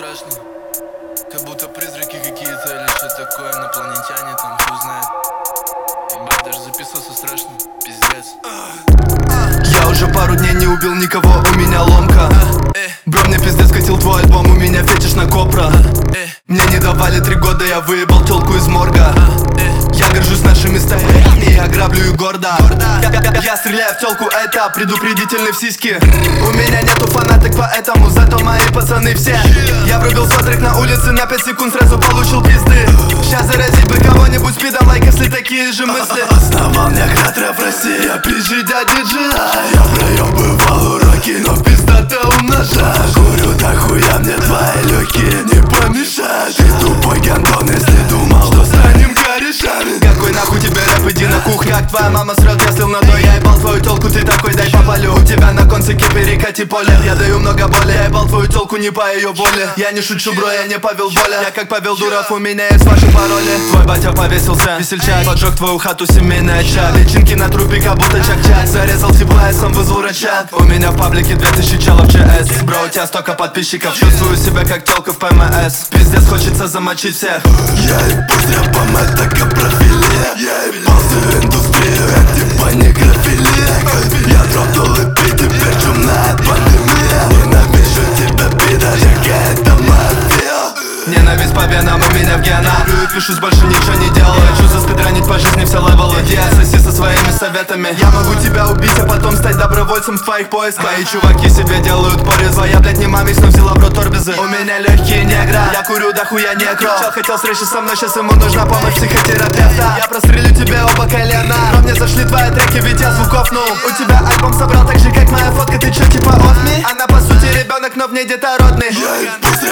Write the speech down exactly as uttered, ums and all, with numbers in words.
страшно. Как будто призраки какие-то или что такое, инопланетяне там, кто знает. Ебать, даже записываться страшно, пиздец. Я уже пару дней не убил никого, у меня ломка. Бро, мне пиздец катил твой альбом, у меня фетиш на копра. Мне не давали три года, я выебал телку из морга. Я горжусь нашими стаями, я граблю и гордо. Я стреляю в телку, это предупредительный в сиськи. У меня нету фанаток, поэтому зато мои пацаны все. Я врубил сотрек на улице, на пять секунд сразу получил пизды. Сейчас заразить бы кого-нибудь спидом, лайк, если такие же мысли. Основал мне град рэп Россия, пизжи дяди джа. Я проебывал уроки, но пизда-то умножаешь. Курю до хуя, мне твои легкие не помешают. Ты тупой гандон, если думал, что станем корешами. Какой нахуй тебе рэп, иди на кухню. Как твоя мама срет, я слил на то. Я ебал твою телку, ты такой, дай попалю. У тебя на концике перекати поле. Я даю много боли, я ебал твою телку не по ее воле. Я не шучу, бро, я не Павел Воля. Я как Павел Дуров, у меня есть ваши пароли. Твой батя повесился, весельчак, поджег твою хату, семейный очаг. Личинки на трупе, как будто чак-чак. Зарезал тепла, я сам вызвал рычаг. У меня в паблике две тысячи челов ЧС. Бро, у тебя столько подписчиков, чувствую себя как телка в ПМС. Пиздец, хочется замочить всех. Я ебусь рэпом, это капрофилия. Я ебался в индустрию, это типа некрофилия. Я дропнул и пи, теперь чумная пандемия. Ненавижу тебя, пидор, какая это мафия. Ненависть по венам, у меня в генах. Пишусь, больше ничего не делаю. Хочу заспидранить по жизни все левелы. Я соси со своими советами. Я могу тебя убить, а потом стать добровольцем в твоих поисках. Мои чуваки себе делают порезы. Я, блядь, не мамись, но взяла бро торбезы. У меня легкие негра, я курю до хуя некро. Чел хотел встречи со мной, сейчас ему нужна помощь психотерапевта. Я прострелю тебе оба колена. Но мне зашли твои треки, ведь я звуков, ну. У тебя альбом собрал так же, как моя фотка. Ты чё, типа off me? Она по сути ребенок, но в ней детородный. Я ебусь